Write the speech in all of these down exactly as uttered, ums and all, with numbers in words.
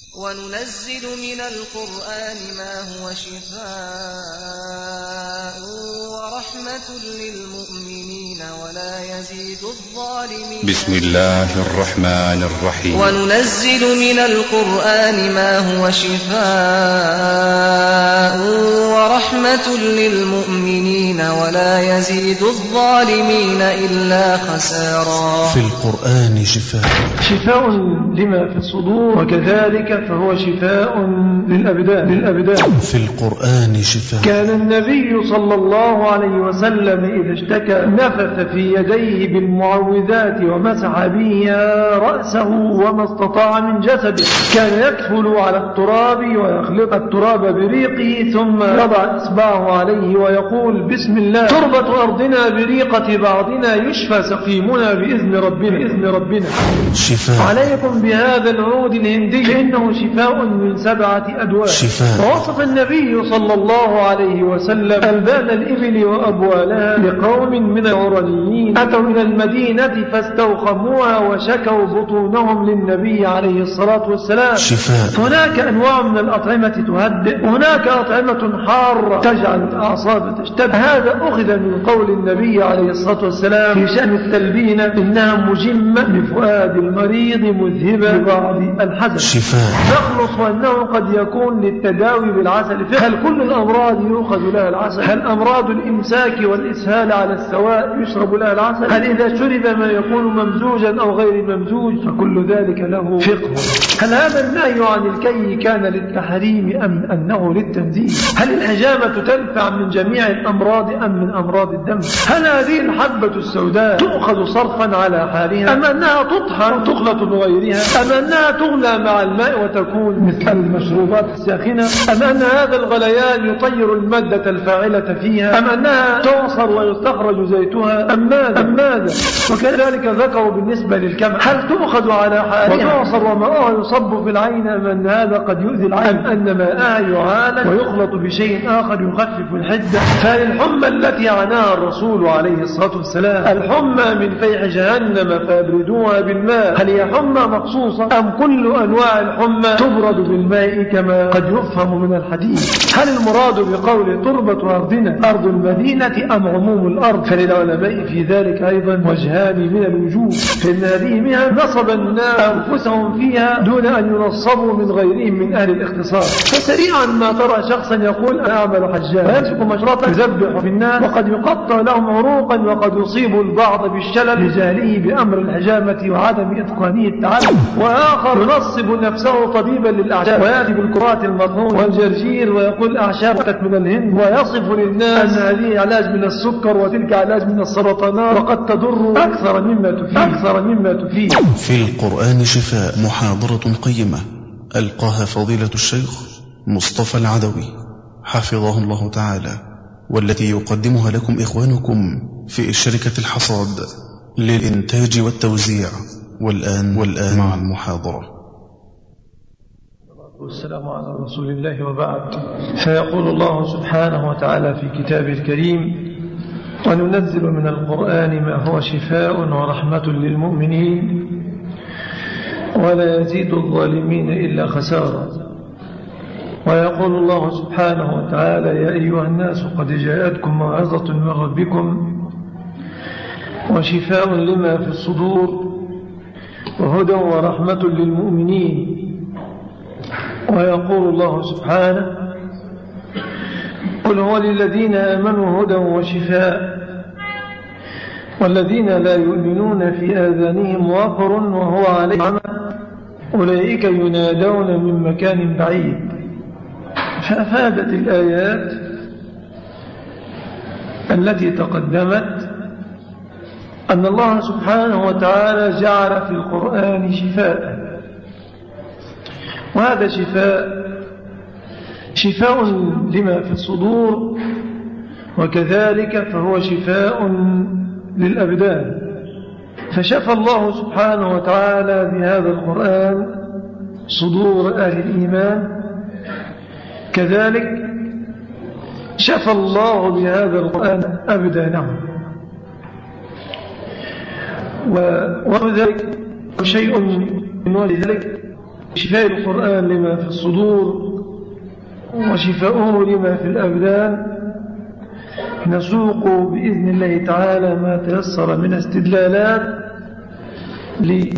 وننزل من القرآن ما هو شفاء ورحمة للمؤمنين ولا يزيد الظالمين. بسم الله الرحمن الرحيم. وننزل من القرآن ما هو شفاء ورحمة للمؤمنين ولا يزيد الظالمين إلا خسارا. في القرآن شفاء شفاء لما في الصدور وكذلك فهو شفاء للأبدان للأبدان. في القرآن شفاء. كان النبي صلى الله عليه وسلم إذا اشتكى نفث في يديه بالمعوذات ومسح بها رأسه وما استطاع من جسده. كان يكفل على التراب ويخلط التراب بريقه ثم يضع إصبعه عليه ويقول بسم الله تربة أرضنا بريقة بعضنا يشفى سقيمنا بإذن ربنا بإذن ربنا. شفاء. عليكم بهذا العود الهندي فإنه شفاء من سبعة أدواء. شفاء. ووصف النبي صلى الله عليه وسلم ألبان الإبل وأبوالها لقوم من العرنيين أتوا إلى المدينة فاستوخموها وشكوا بطونهم للنبي عليه الصلاة والسلام. شفاء. هناك أنواع من الأطعمة تهدئ وهناك أطعمة حارة تجعل الأعصاب تشتد. هذا أخذ من قول النبي عليه الصلاة والسلام في شأن التلبينة إنها مجمة لفؤاد المريض مذهبة لبعض الحزن. شفاء. نخلص وأنه قد يكون للتداوي بالعسل. هل كل الأمراض يؤخذ لها العسل؟ هل أمراض الإمساك والإسهال على السواء يشرب لها العسل؟ هل إذا شرب ما يكون ممزوجا أو غير ممزوج؟ فكل ذلك له فقه. هل هذا النهي عن الكي كان للتحريم أم أنه للتنزيه؟ هل الحجامة تنفع من جميع الأمراض أم من أمراض الدم؟ هل هذه الحبة السوداء تؤخذ صرفا على حالها أم أنها تطحن وتخلط بغيرها أم أنها تغلى مع الماء وتكون مثل المشروبات الساخنة أم أن هذا الغليان يطير المادة الفاعلة فيها أم أنها تعصر ويستخرج زيتها أم ماذا, أم ماذا؟ وكذلك ذكروا بالنسبة للكمح هل تؤخذ على حالها وتعصر وماءها يصب في العين أم أن هذا قد يؤذي العين أم أن ماءها يعالج ويخلط بشيء آخر يخفف الحدة؟ فالحمى التي عناها الرسول عليه الصلاة والسلام الحمى من فيح جهنم فابردوها بالماء هل هي حمى مخصوصة أم كل أنواع الحمى تبرد بالماء كما قد يفهم من الحديث؟ هل المراد بقول تربة أرضنا أرض المدينة أم عموم الأرض؟ فللعلماء في ذلك أيضا وجهان من الوجوه فإن هذه منها نصب الناس أنفسهم فيها دون أن ينصبوا من غيرهم من أهل الاختصاص. فسريعا ما ترى شخصا يقول أنا أعمل حجاج ويمسك مشرطا يذبح في الناس وقد يقطع لهم عروقا وقد يصيب البعض بالشلل لجهله بأمر الحجامة وعدم إتقانه التعلم وآخر ينصب نفسه طبيبا للأعشاب ويأتي بالكرات المطحون والجرجير ويقول أعشاب من الهند ويصف للناس أن هذه علاج من السكر وتلك علاج من السرطانات وقد تضر أكثر مما تفيد أكثر مما تفيد. في القرآن شفاء محاضرة قيمة ألقاها فضيلة الشيخ مصطفى العدوي حفظه الله تعالى والتي يقدمها لكم إخوانكم في شركة الحصاد للإنتاج والتوزيع. والآن والآن مع المحاضرة. والسلام على رسول الله وبعد. فيقول الله سبحانه وتعالى في كتابه الكريم وننزل من القرآن ما هو شفاء ورحمة للمؤمنين ولا يزيد الظالمين إلا خسارا. ويقول الله سبحانه وتعالى يا أيها الناس قد جاءتكم موعظة من ربكم وشفاء لما في الصدور وهدى ورحمة للمؤمنين. ويقول الله سبحانه قل هو للذين آمنوا هدى وشفاء والذين لا يؤمنون في آذانهم وقر وهو عليهم عمى أولئك ينادون من مكان بعيد. فأفادت الآيات التي تقدمت أن الله سبحانه وتعالى جعل في القرآن شفاء وهذا شفاء شفاء لما في الصدور وكذلك فهو شفاء للأبدان. فشفى الله سبحانه وتعالى بهذا القرآن صدور أهل الإيمان كذلك شفى الله بهذا القرآن أبدانهم. وذلك شيء من ذلك شفاء القرآن لما في الصدور وشفاؤه لما في الأبدان. نسوق بإذن الله تعالى ما تيسر من استدلالات لي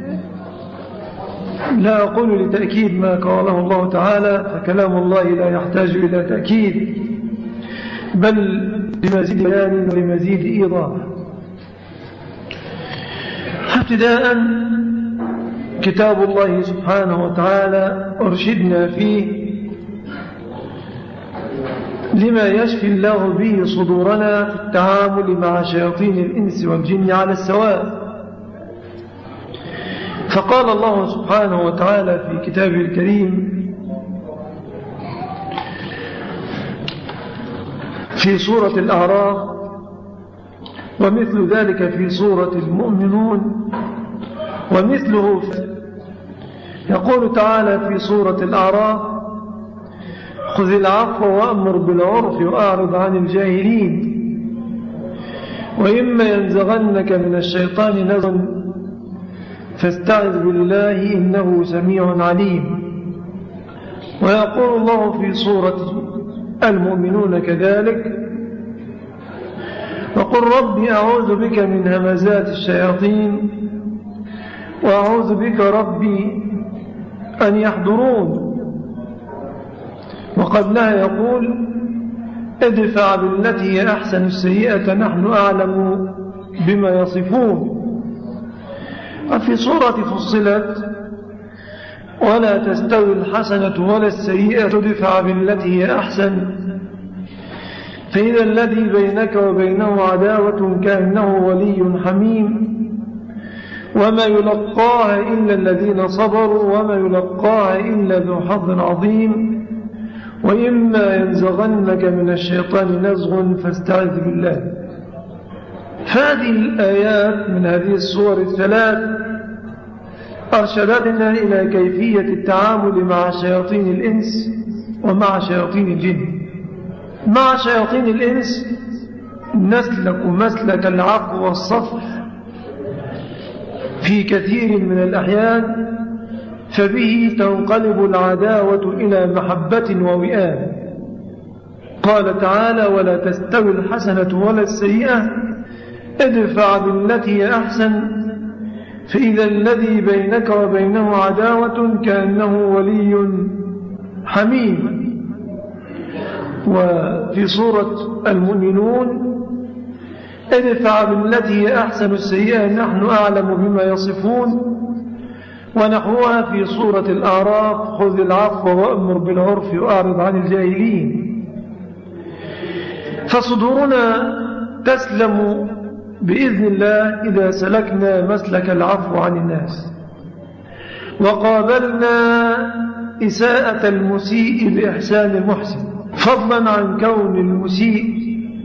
لا أقول لتأكيد ما قاله الله تعالى، فكلام الله لا يحتاج إلى تأكيد، بل لمزيد بيان ولمزيد إيضاح. ابتداء كتاب الله سبحانه وتعالى أرشدنا فيه لما يشفي الله به صدورنا في التعامل مع شياطين الإنس والجن على السواء. فقال الله سبحانه وتعالى في كتابه الكريم في سورة الأعراف، ومثل ذلك في سورة المؤمنون، ومثله يقول تعالى في سورة الأعراف: خذ العفو وأمر بالعرف وأعرض عن الجاهلين، وإما ينزغنك من الشيطان نزغ فاستعذ بالله إنه سميع عليم. ويقول الله في سورة المؤمنون كذلك: وقل ربي أعوذ بك من همزات الشياطين وأعوذ بك ربي أن يحضرون. وقبلها يقول: ادفع بالتي هي أحسن السيئة نحن أعلم بما يصفون. وفي سورة فصلت: ولا تستوي الحسنة ولا السيئة ادفع بالتي هي أحسن فإذا الذي بينك وبينه عداوة كأنه ولي حميم وما يلقاها إلا الذين صبروا وما يلقاها إلا ذو حظ عظيم وإما ينزغنك من الشيطان نزغ فاستعذ بالله. هذه الآيات من هذه السور الثلاث أرشدتنا إلى كيفية التعامل مع شياطين الإنس ومع شياطين الجن. مع شياطين الإنس نسلك مسلك العفو والصفح في كثير من الأحيان، فبه تنقلب العداوة إلى محبة ووئام. قال تعالى: ولا تستوي الحسنة ولا السيئة ادفع بالتي هي أحسن فإذا الذي بينك وبينه عداوة كأنه ولي حميم. وفي سورة المؤمنون: ادفع بالتي هي أحسن السيئة نحن أعلم بما يصفون. ونحوها في سورة الأعراف: خذ العفو وأمر بالعرف وأعرض عن الجاهلين. فصدورنا تسلم بإذن الله إذا سلكنا مسلك العفو عن الناس وقابلنا إساءة المسيء بإحسان المحسن، فضلا عن كون المسيء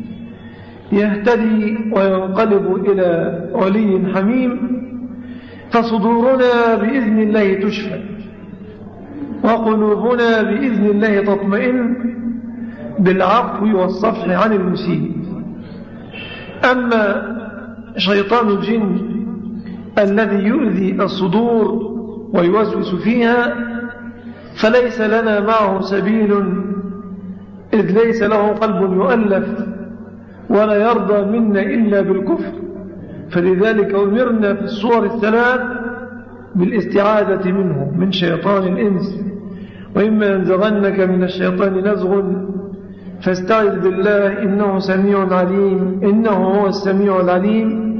يهتدي وينقلب إلى ولي حميم. فصدورنا بإذن الله تشفى وقلوبنا بإذن الله تطمئن بالعفو والصفح عن المسيء. أما شيطان الجن الذي يؤذي الصدور ويوسوس فيها فليس لنا معه سبيل، إذ ليس له قلب يؤلف ولا يرضى منا إلا بالكفر. فلذلك أمرنا في الصور الثلاث بالاستعاذة منه من شيطان الإنس. وإما ينزغنك من الشيطان نزغ فاستعذ بالله إنه سميع عليم إنه هو السميع العليم.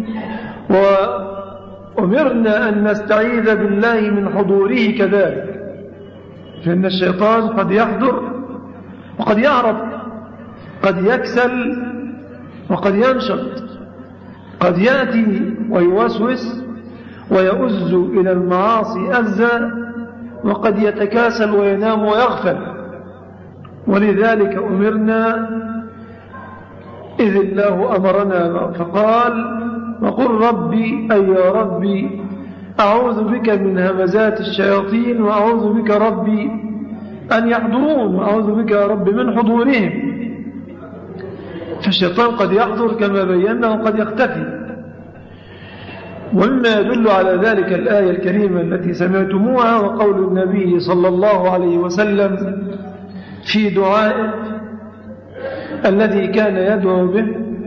وأمرنا أن نستعيذ بالله من حضوره كذلك، فإن الشيطان قد يحضر وقد يعرض، قد يكسل وقد ينشط، قد يأتي ويوسوس ويؤز إلى المعاصي أزا، وقد يتكاسل وينام ويغفل. ولذلك أمرنا إذ الله أمرنا فقال: وقل ربي أي يا ربي أعوذ بك من همزات الشياطين وأعوذ بك ربي أن يحضرون وأعوذ بك يا رب من حضورهم. فالشيطان قد يحضر كما بينا وقد يختفي. ومما يدل على ذلك الآية الكريمة التي سمعتموها وقول النبي صلى الله عليه وسلم في دعائه الذي كان يدعو به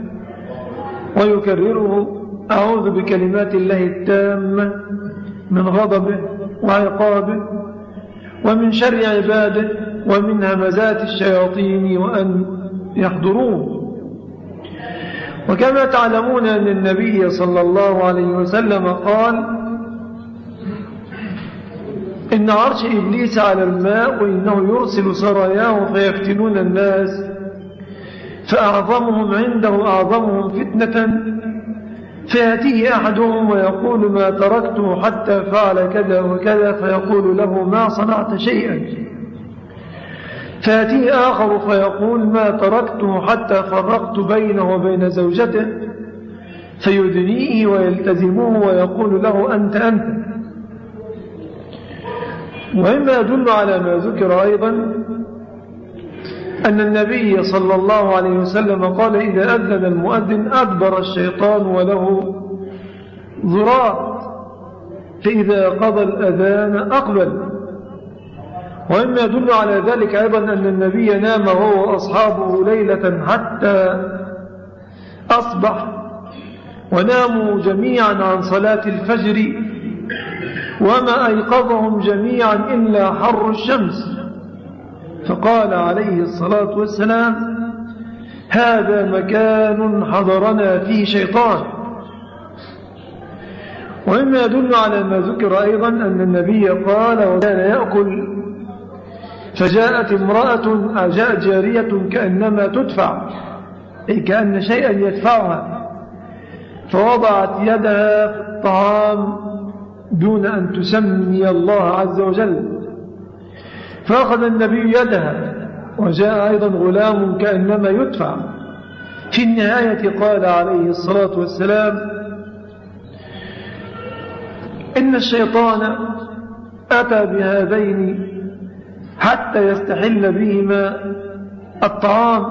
ويكرره: أعوذ بكلمات الله التامة من غضبه وعقابه ومن شر عباده ومن همزات الشياطين وأن يحضرون. وكما تعلمون أن النبي صلى الله عليه وسلم قال: إن عرش إبليس على الماء وإنه يرسل سراياه فيفتنون الناس، فأعظمهم عنده أعظمهم فتنة، فيأتيه أحدهم ويقول: ما تركته حتى فعل كذا وكذا، فيقول له: ما صنعت شيئا. فيأتيه آخر فيقول: ما تركته حتى فرقت بينه وبين زوجته، فيدنيه ويلتزمه ويقول له: أنت أنت. ومما يدل على ما ذكر أيضا أن النبي صلى الله عليه وسلم قال: إذا أذن المؤذن أدبر الشيطان وله ذراع، فإذا قضى الأذان أقبل. ومما يدل على ذلك أيضا أن النبي نام هو وأصحابه ليلة حتى أصبح، وناموا جميعا عن صلاة الفجر، وما أيقظهم جميعا إلا حر الشمس، فقال عليه الصلاة والسلام: هذا مكان حضرنا فيه شيطان. ومما يدل على ما ذكر أيضا أن النبي قال: وكان يأكل، فجاءت امرأة جاءت جارية كأنما تدفع، أي كأن شيئا يدفعها، فوضعت يدها في الطعام دون أن تسمي الله عز وجل، فأخذ النبي يدها، وجاء أيضا غلام كأنما يدفع. في النهاية قال عليه الصلاة والسلام: إن الشيطان أتى بهذين حتى يستحل بهما الطعام،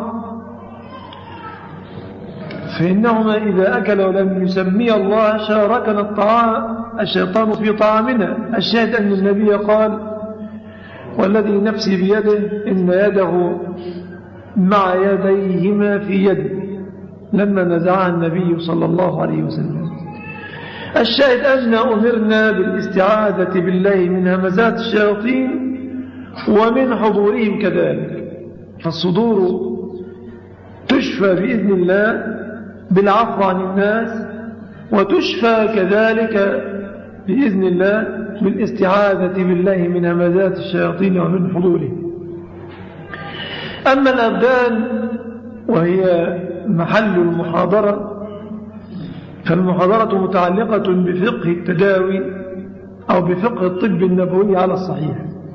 فإنهما إذا أكل ولم يسمي الله شاركنا الطعام الشيطان في طعامنا. الشاهد أن النبي قال: والذي نفسي بيده إن يده مع يديهما في يده، لما نزعها النبي صلى الله عليه وسلم. الشاهد أن أمرنا بالاستعاذة بالله من همزات الشياطين ومن حضورهم كذلك، فالصدور تشفى بإذن الله بالعفو عن الناس، وتشفى كذلك بإذن الله بالاستعاذة بالله من همزات الشياطين ومن حضورهم. أما الأبدان وهي محل المحاضرة، فالمحاضرة متعلقة بفقه التداوي أو بفقه الطب النبوي على الصحيح.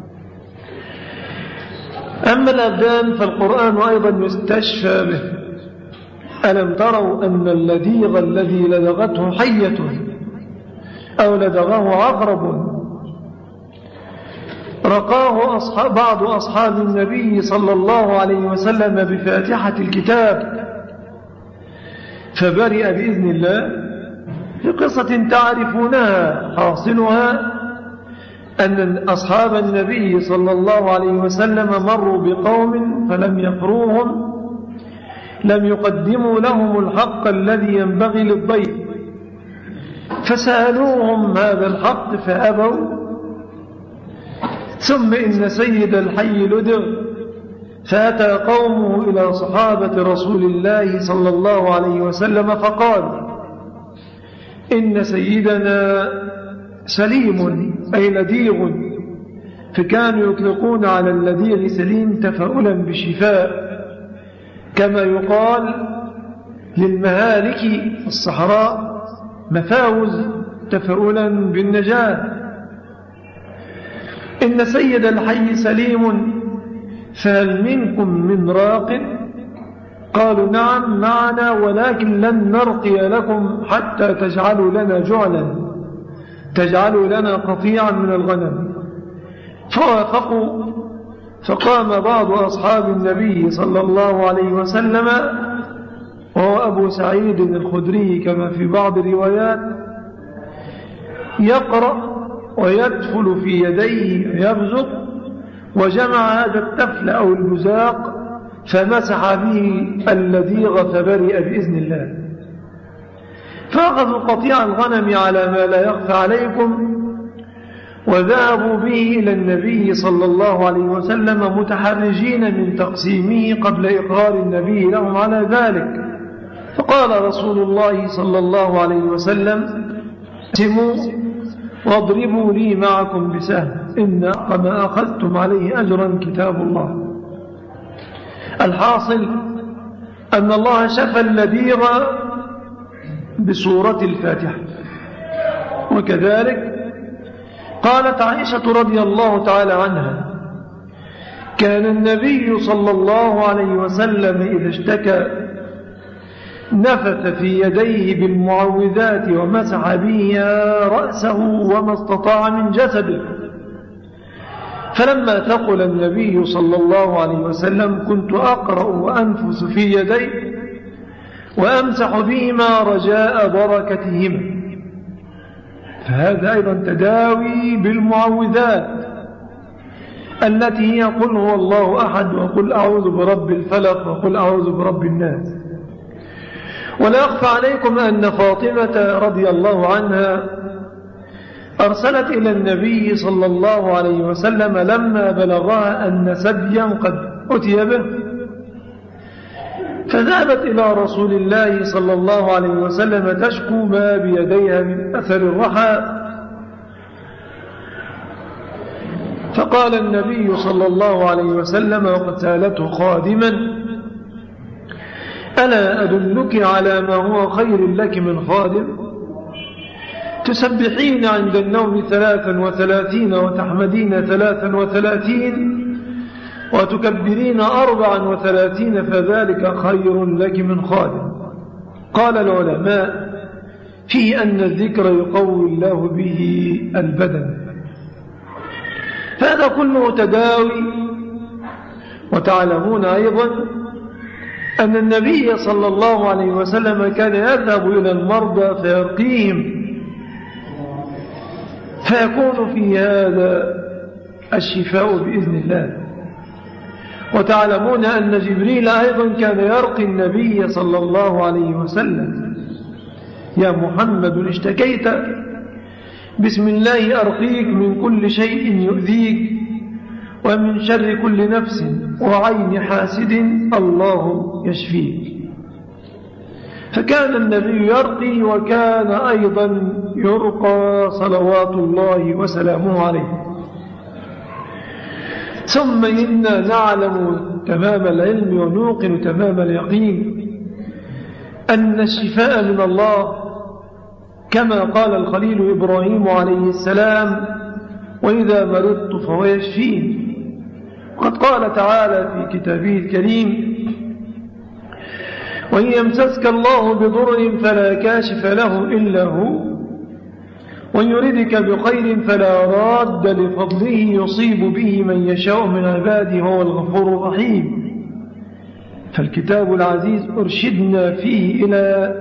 أما الأبدان فالقرآن أيضا يستشفى به. ألم تروا أن اللديغ الذي لدغته حية أو لدغه عقرب رقاه أصحاب بعض أصحاب النبي صلى الله عليه وسلم بفاتحة الكتاب فبرئ بإذن الله. في قصة تعرفونها حاصلها أن أصحاب النبي صلى الله عليه وسلم مروا بقوم فلم يقروهم، لم يقدموا لهم الحق الذي ينبغي للضيف، فسألوهم هذا الحق فأبوا. ثم إن سيد الحي لدغ، فأتى قومه إلى صحابة رسول الله صلى الله عليه وسلم فقال: إن سيدنا سليم أي لديغ، فكانوا يطلقون على اللديغ سليم تفاؤلا بشفاء، كما يقال للمهالك في الصحراء مفاوز تفاؤلا بالنجاة. إن سيد الحي سليم، فهل منكم من راق؟ قالوا: نعم معنا، ولكن لن نرقي لكم حتى تجعلوا لنا جعلا، تجعلوا لنا قطيعا من الغنم. فوافقوا، فقام بعض أصحاب النبي صلى الله عليه وسلم وهو أبو سعيد الخدري كما في بعض الروايات، يقرأ ويدفل في يديه ويبزق، وجمع هذا التفل أو البزاق فمسح به اللذيغ فبرئ بإذن الله. فأخذوا قطيع الغنم على ما لا يخفى عليكم، وذهبوا به إلى النبي صلى الله عليه وسلم متحرجين من تقسيمه قبل إقرار النبي لهم على ذلك. فقال رسول الله صلى الله عليه وسلم: اقسموا واضربوا لي معكم بسهم، إن ما أخذتم عليه أجرا كتاب الله. الحاصل أن الله شفى اللذيغ بسورة الفاتحة. وكذلك قالت عائشة رضي الله تعالى عنها: كان النبي صلى الله عليه وسلم إذا اشتكى نفث في يديه بالمعوذات ومسح بها رأسه وما استطاع من جسده. فلما ثقل النبي صلى الله عليه وسلم كنت أقرأ وأنفس في يدي وأمسح بهما رجاء بركتهما. فهذا أيضا تداوي بالمعوذات التي هي قل هو الله أحد، وقل أعوذ برب الفلق، وقل أعوذ برب الناس. ولا أخفى عليكم أن فاطمة رضي الله عنها أرسلت إلى النبي صلى الله عليه وسلم لما بلغها أن سبيا قد أتي به، فذهبت إلى رسول الله صلى الله عليه وسلم تشكو ما بيديها من أثر الرحى. فقال النبي صلى الله عليه وسلم وقد سألته خادما: ألا أدلك على ما هو خير لك من خادم؟ تسبحين عند النوم ثلاثا وثلاثين، وتحمدين ثلاثا وثلاثين، وتكبرين أربعا وثلاثين، فذلك خير لك من خادم. قال العلماء في أن الذكر يقوي الله به البدن. فهذا كله تداوي. وتعلمون أيضا أن النبي صلى الله عليه وسلم كان يذهب إلى المرضى فيرقيهم، فيكون في هذا الشفاء بإذن الله. وتعلمون أن جبريل أيضا كان يرقي النبي صلى الله عليه وسلم: يا محمد اشتكيت، بسم الله أرقيك من كل شيء يؤذيك، ومن شر كل نفس وعين حاسد الله يشفيك. فكان النبي يرقي، وكان أيضا يرقى صلوات الله وسلامه عليه. ثم إنا نعلم تمام العلم ونوقن تمام اليقين أن الشفاء من الله، كما قال الخليل إبراهيم عليه السلام: وإذا مرضت فهو يشفين. وقد قال تعالى في كتابه الكريم: وإن يمسسك الله بضر فلا كاشف له إلا هو، وإن يردك بخير فلا راد لفضله يصيب به من يشاء من عباده هو الغفور الرحيم. فالكتاب العزيز أرشدنا فيه إلى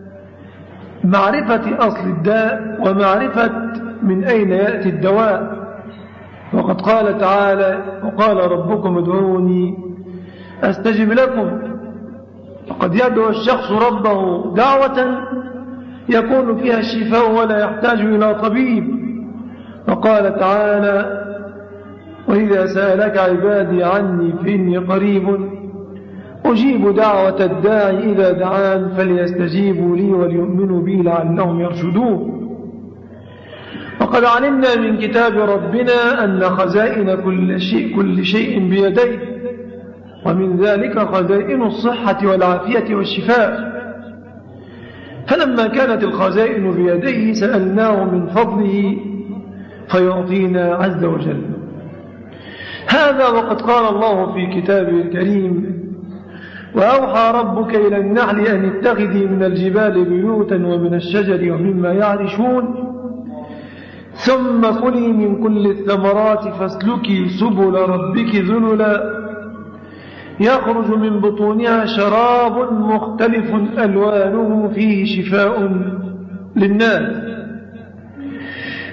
معرفة أصل الداء ومعرفة من أين يأتي الدواء. وقد قال تعالى: وقال ربكم ادعوني أستجب لكم. فقد يدعو الشخص ربه دعوة يكون فيها الشفاء ولا يحتاج إلى طبيب. وقال تعالى: وإذا سألك عبادي عني فإني قريب أجيب دعوة الداعي إذا دعان فليستجيبوا لي وليؤمنوا بي لعلهم يرشدون. وقد علمنا من كتاب ربنا أن خزائن كل شيء, كل شيء بيديه، ومن ذلك خزائن الصحة والعافية والشفاء. فلما كانت الخزائن بيديه سألناه من فضله فيعطينا عز وجل. هذا وقد قال الله في كتابه الكريم: وأوحى ربك إلى النحل أن اتخذي من الجبال بيوتا ومن الشجر ومما يعرشون ثم كلي من كل الثمرات فاسلكي سبل ربك ذللا يخرج من بطونها شراب مختلف ألوانه فيه شفاء للناس.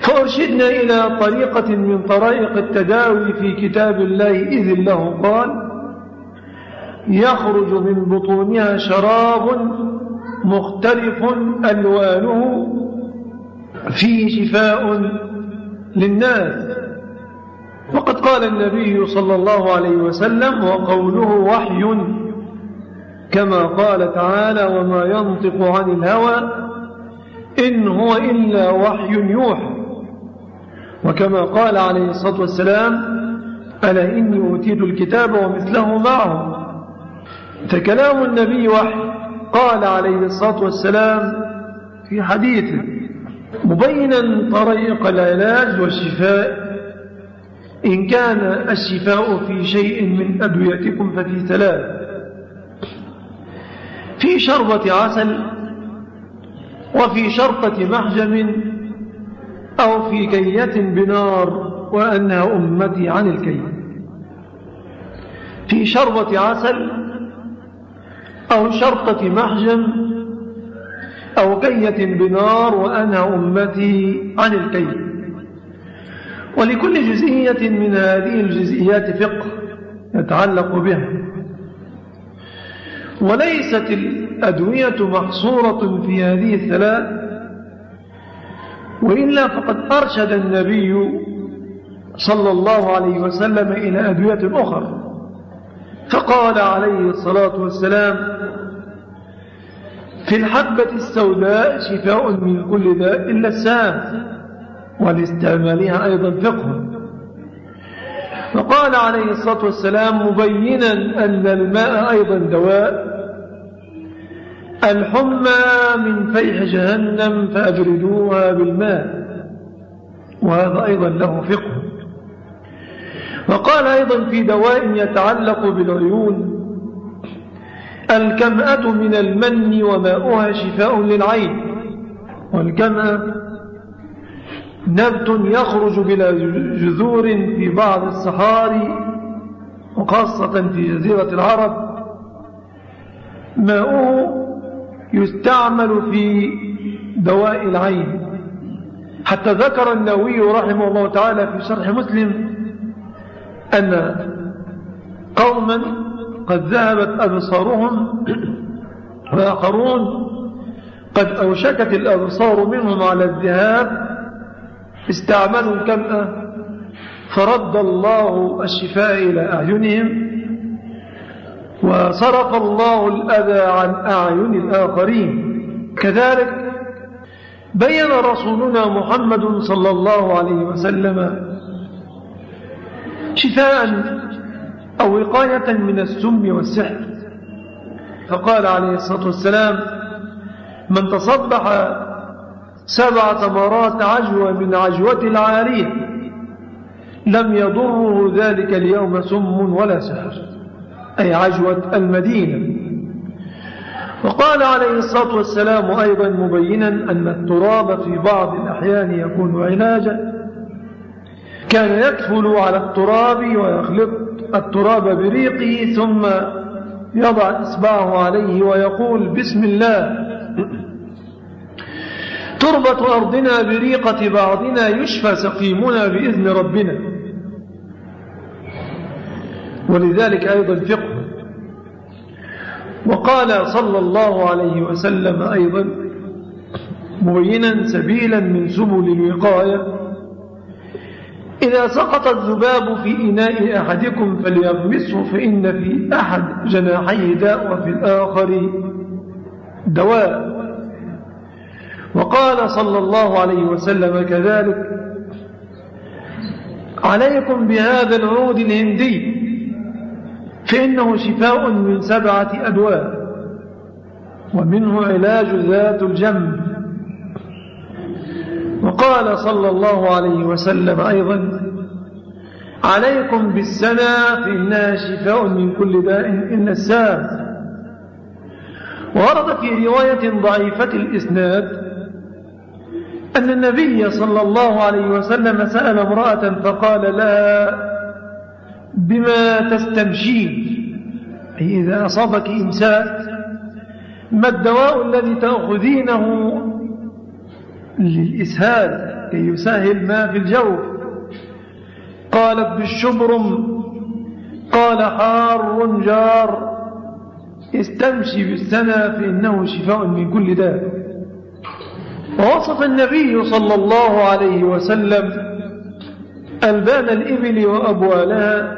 فأرشدنا إلى طريقة من طرائق التداوي في كتاب الله إذ له قال يخرج من بطونها شراب مختلف ألوانه فيه شفاء للناس. وقد قال النبي صلى الله عليه وسلم وقوله وحي كما قال تعالى وما ينطق عن الهوى إن هو إلا وحي يوحى. وكما قال عليه الصلاة والسلام ألا إني أوتيت الكتاب ومثله معه. فكلام النبي وحي. قال عليه الصلاة والسلام في حديثه مبينا طريق العلاج والشفاء إن كان الشفاء في شيء من أدويتكم ففي ثلاث: في شربة عسل، وفي شرطة محجم، أو في كية بنار وأنها أمتي عن الكي. في شربة عسل أو شرطة محجم أو كية بنار وأنها أمتي عن الكي. ولكل جزئية من هذه الجزئيات فقه يتعلق بها، وليست الأدوية محصورة في هذه الثلاث، وإلا فقد أرشد النبي صلى الله عليه وسلم إلى أدوية أخرى، فقال عليه الصلاة والسلام في الحبة السوداء شفاء من كل داء إلا السام، ولاستعمالها أيضا فقه. فقال عليه الصلاة والسلام مبينا أن الماء أيضا دواء: الحمى من فيح جهنم فأبردوها بالماء، وهذا أيضا له فقه. وقال أيضا في دواء يتعلق بالعيون: الكمأة من المن وماؤها شفاء للعين. والكمأة نبت يخرج بلا جذور في بعض الصحاري وخاصة في جزيرة العرب، ماؤه يستعمل في دواء العين. حتى ذكر النووي رحمه الله تعالى في شرح مسلم أن قوما قد ذهبت أبصارهم وآخرون قد أوشكت الأبصار منهم على الذهاب، استعملوا الكمأة فرد الله الشفاء إلى أعينهم، وصرف الله الأذى عن أعين الآخرين. كذلك بين رسولنا محمد صلى الله عليه وسلم شفاء أو وقاية من السم والسحر، فقال عليه الصلاة والسلام من تصبح سبع تمرات عجوة من عجوة العارية لم يضره ذلك اليوم سم ولا سحر، أي عجوة المدينة. وقال عليه الصلاة والسلام أيضا مبينا أن التراب في بعض الأحيان يكون علاجا، كان يكفل على التراب ويخلط التراب بريقه ثم يضع إصبعه عليه ويقول بسم الله، تربة أرضنا بريقة بعضنا يشفى سقيمنا بإذن ربنا. ولذلك أيضا فقه. وقال صلى الله عليه وسلم أيضا مبينا سبيلا من سبل الوقاية: إذا سقط الذباب في إناء أحدكم فليغمسه فإن في أحد جناحيه داء وفي الآخر دواء. وقال صلى الله عليه وسلم كذلك: عليكم بهذا العود الهندي فإنه شفاء من سبعة أدواء ومنه علاج ذات الجنب. وقال صلى الله عليه وسلم أيضا: عليكم بالسنة فإنها شفاء من كل داء إلا السام. ورد في رواية ضعيفة الإسناد أن النبي صلى الله عليه وسلم سأل امرأة فقال لها: بما تستمشين؟ أي إذا أصابك إمساك ما الدواء الذي تأخذينه للإسهال؟ كي يسهل ما في الجوف. قالت بالشبرم، قال حار جار، استمشي بالسنة فإنه شفاء من كل داء. ووصف النبي صلى الله عليه وسلم ألبان الإبل وأبوالها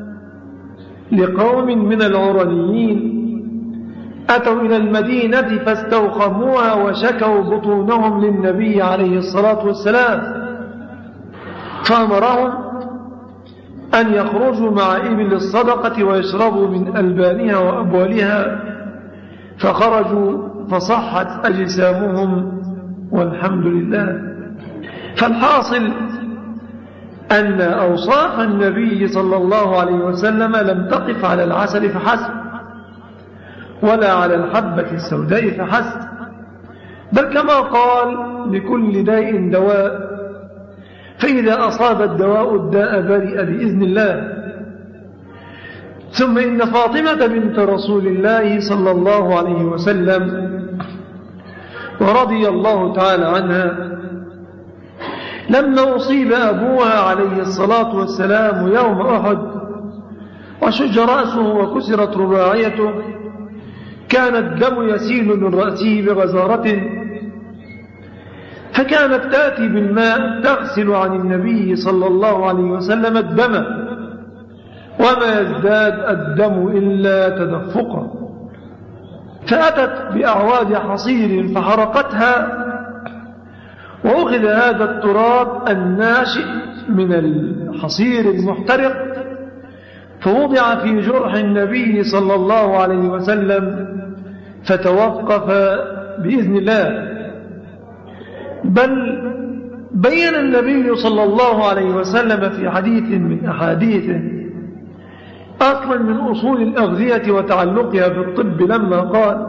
لقوم من العرنيين أتوا إلى المدينة فاستوخموها وشكوا بطونهم للنبي عليه الصلاة والسلام، فأمرهم أن يخرجوا مع إبل الصدقة ويشربوا من ألبانها وأبوالها، فخرجوا فصحت أجسامهم والحمد لله. فالحاصل أن أوصاف النبي صلى الله عليه وسلم لم تقف على العسل فحسب ولا على الحبة السوداء فحسب، بل كما قال لكل داء دواء، فإذا أصاب الدواء الداء برئ بإذن الله. ثم إن فاطمة بنت رسول الله صلى الله عليه وسلم ورضي الله تعالى عنها لما أصيب أبوها عليه الصلاة والسلام يوم أحد وشج رأسه وكسرت رباعيته، كان الدم يسيل من رأسه بغزارة، فكانت تأتي بالماء تغسل عن النبي صلى الله عليه وسلم الدم، وما يزداد الدم إلا تدفقا، فأتت بأعواد حصير فحرقتها، وأخذ هذا التراب الناشئ من الحصير المحترق فوضع في جرح النبي صلى الله عليه وسلم فتوقف بإذن الله. بل بين النبي صلى الله عليه وسلم في حديث من أحاديثه أصلا من أصول الأغذية وتعلقها بالطب لما قال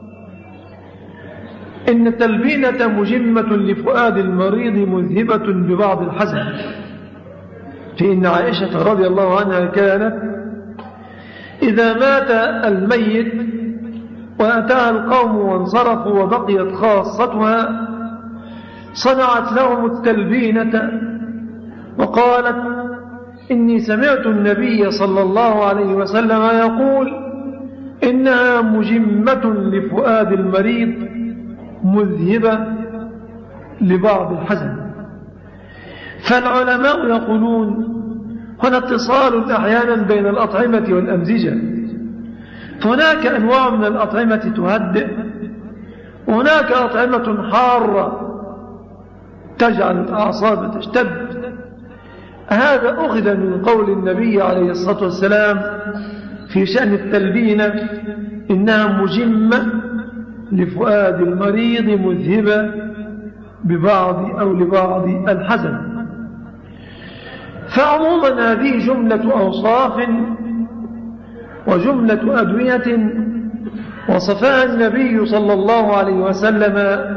إن التلبينة مجمة لفؤاد المريض مذهبة ببعض الحزن. فإن عائشة رضي الله عنها كانت إذا مات الميت وأتاها القوم وانصرفوا وبقيت خاصتها صنعت لهم التلبينة وقالت إني سمعت النبي صلى الله عليه وسلم يقول إنها مجمة لفؤاد المريض مذهبة لبعض الحزن. فالعلماء يقولون هنا اتصال أحيانا بين الأطعمة والأمزجة، فهناك أنواع من الأطعمة تهدئ، وهناك أطعمة حارة تجعل الأعصاب تشتد. هذا أخذ من قول النبي عليه الصلاة والسلام في شأن التلبينة إنها مجمة لفؤاد المريض مذهبة ببعض أو لبعض الحزن. فعموما هذه جملة أوصاف وجملة أدوية وصفها النبي صلى الله عليه وسلم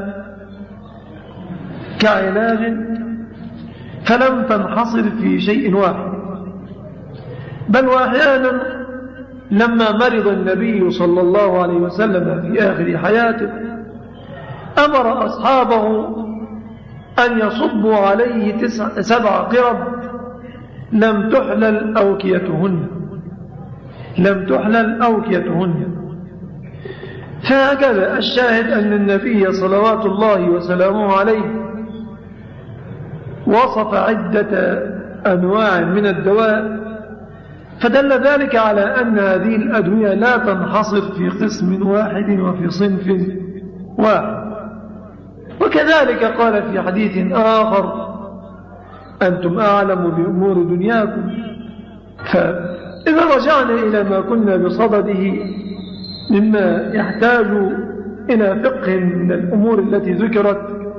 كعلاج، فلم تنحصر في شيء واحد، بل وأحيانا لما مرض النبي صلى الله عليه وسلم في آخر حياته أمر أصحابه أن يصبوا عليه تسع سبع قرب لم تحلل أوكيتهن لم تحلل أوكيتهن فهكذا الشاهد أن النبي صلوات الله وسلامه عليه وصف عدة أنواع من الدواء، فدل ذلك على أن هذه الأدوية لا تنحصر في قسم واحد وفي صنف واحد. وكذلك قال في حديث آخر أنتم أعلم بأمور دنياكم. فإذا رجعنا إلى ما كنا بصدده مما يحتاج إلى فقه من الأمور التي ذكرت،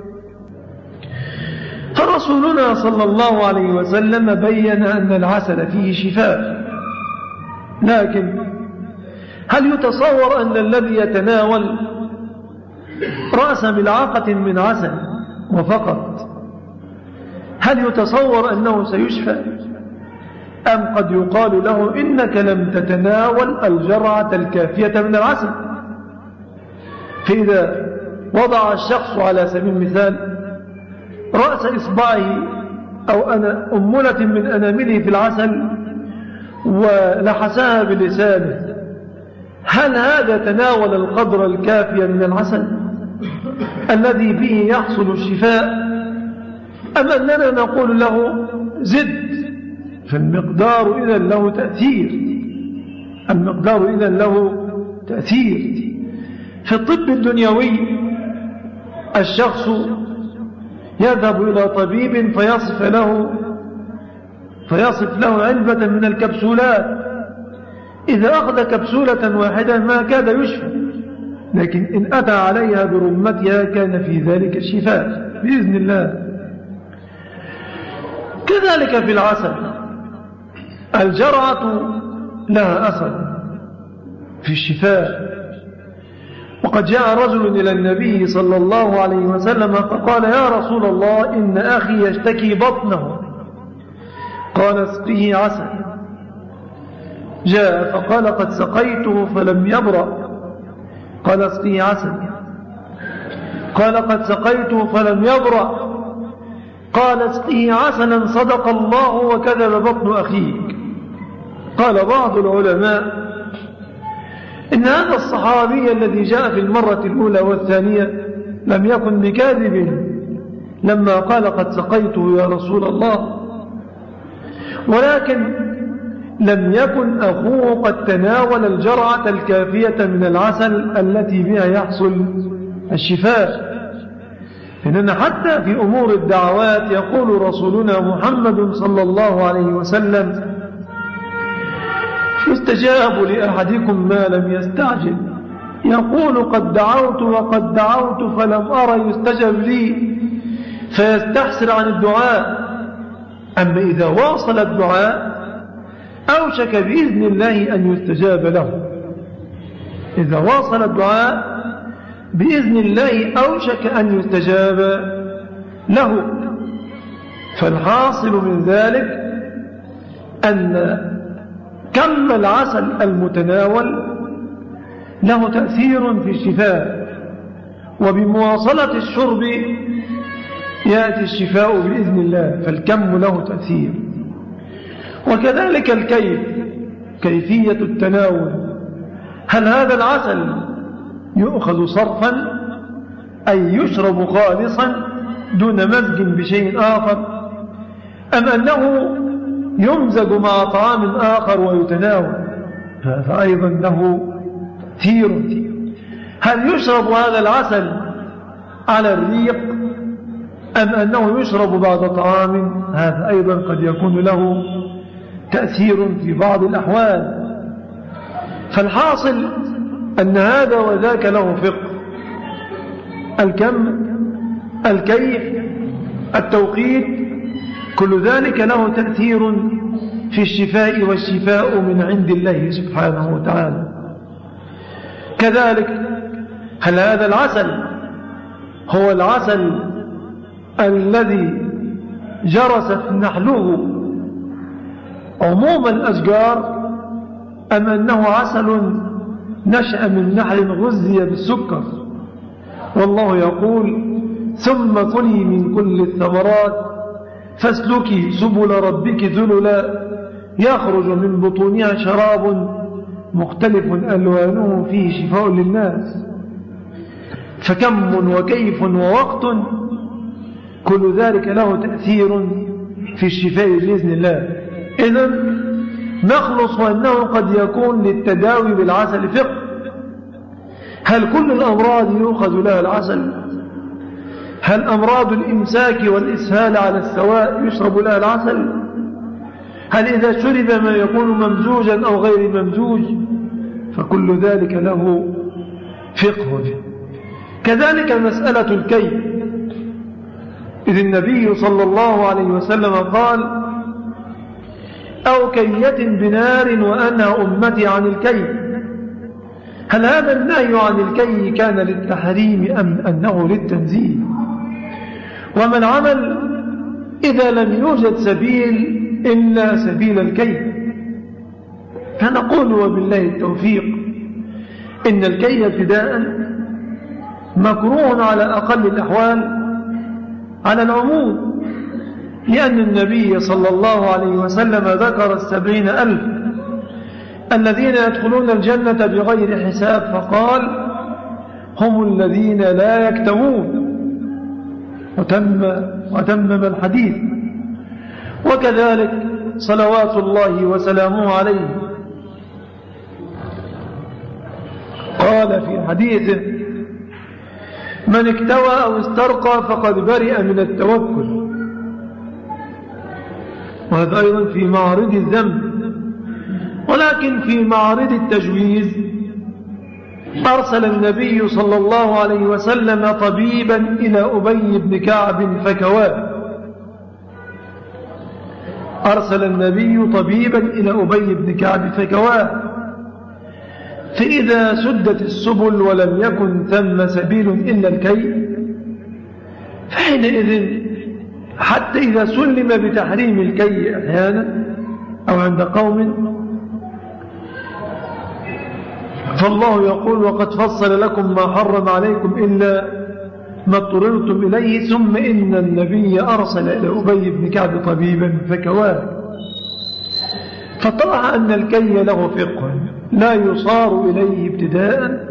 فرسولنا صلى الله عليه وسلم بين أن العسل فيه شفاء، لكن هل يتصور أن الذي يتناول رأس ملعقة من عسل وفقط هل يتصور أنه سيشفى، أم قد يقال له إنك لم تتناول الجرعة الكافية من العسل؟ فإذا وضع الشخص على سبيل المثال رأس إصبعه أو أنا أملة من أنامله في العسل ولحسها بلسانه، هل هذا تناول القدر الكافي من العسل الذي به يحصل الشفاء، أم أننا نقول له زد؟ فالمقدار إذن له تأثير، المقدار إذن له تأثير. في الطب الدنيوي الشخص يذهب إلى طبيب فيصف له فيصف له علبة من الكبسولات، إذا أخذ كبسولة واحدة ما كاد يشفى، لكن إن أتى عليها برمتها كان في ذلك الشفاء بإذن الله. كذلك في العسل، الجرعة لها أثر في الشفاء. وقد جاء رجل إلى النبي صلى الله عليه وسلم فقال: يا رسول الله، إن أخي يشتكي بطنه. قال: اسقه عسل. جاء فقال: قد سقيته فلم يبرأ. قال: اسقه عسل. قال: قد سقيته فلم يبرأ. قال: اسقه عسلا، صدق الله وكذب بطن أخيك. قال بعض العلماء إن هذا الصحابي الذي جاء في المرة الأولى والثانية لم يكن بكاذب لما قال: قد سقيته يا رسول الله، ولكن لم يكن أخوه قد تناول الجرعة الكافية من العسل التي بها يحصل الشفاء. إننا حتى في أمور الدعوات يقول رسولنا محمد صلى الله عليه وسلم: يستجاب لأحدكم ما لم يستعجل، يقول: قد دعوت وقد دعوت فلم أرى يستجب لي، فيستحسر عن الدعاء. أما إذا واصل الدعاء أوشك بإذن الله أن يستجاب له. إذا واصل الدعاء بإذن الله أوشك أن يستجاب له. فالحاصل من ذلك أن كم العسل المتناول له تأثير في الشفاء، وبمواصلة الشرب يأتي الشفاء بإذن الله، فالكم له تأثير. وكذلك الكيف، كيفية التناول، هل هذا العسل يؤخذ صرفا أي يشرب خالصا دون مزج بشيء آخر، أم أنه يمزج مع طعام آخر ويتناول، فأيضا له تأثير. هل يشرب هذا العسل على الريق أم أنه يشرب بعد طعام، هذا أيضا قد يكون له تأثير في بعض الأحوال. فالحاصل أن هذا وذاك له فقه، الكم، الكيف، التوقيت، كل ذلك له تأثير في الشفاء، والشفاء من عند الله سبحانه وتعالى. كذلك هل هذا العسل هو العسل الذي جرست نحله عموم الأشجار، أم أنه عسل نشأ من نحل غذي بالسكر؟ والله يقول: ثم كلي من كل الثمرات فاسلكي سبل ربك ذللا يخرج من بطونها شراب مختلف ألوانه فيه شفاء للناس. فكم وكيف ووقت كل ذلك له تأثير في الشفاء بإذن الله. إذن نخلص وأنه قد يكون للتداوي بالعسل فقه. هل كل الأمراض يؤخذ لها العسل؟ هل أمراض الإمساك والإسهال على السواء يشرب لها العسل؟ هل إذا شرب ما يكون ممزوجا أو غير ممزوج؟ فكل ذلك له فقه. كذلك مسألة الكي، إذ النبي صلى الله عليه وسلم قال: أو كية بنار وأنهى أمتي عن الكي. هل هذا النهي عن الكي كان للتحريم أم أنه للتنزيه؟ وما العمل إذا لم يوجد سبيل إلا سبيل الكي؟ فنقول وبالله التوفيق إن الكي ابتداء مكروه على أقل الأحوال، على العموم، لأن النبي صلى الله عليه وسلم ذكر السبعين ألف الذين يدخلون الجنة بغير حساب، فقال هم الذين لا يكتوون، وتم وتمم الحديث. وكذلك صلوات الله وسلامه عليه قال في حديثه من اكتوى أو استرقى فقد برئ من التوكل، وهذا أيضا في معرض الذنب. ولكن في معرض التجويز أرسل النبي صلى الله عليه وسلم طبيبا إلى أبي بن كعب فكواه. أرسل النبي طبيبا إلى أبي بن كعب فكواه، فإذا سدت السبل ولم يكن ثم سبيل إلا الكي، فحينئذ حتى إذا سلم بتحريم الكي أحيانا أو عند قوم، فالله يقول وقد فصل لكم ما حرم عليكم إلا ما اضطررتم إليه، ثم إن النبي أرسل إلى أبي بن كعب طبيبا فكواه. فطرح أن الكي له فقه لا يصار إليه ابتداء،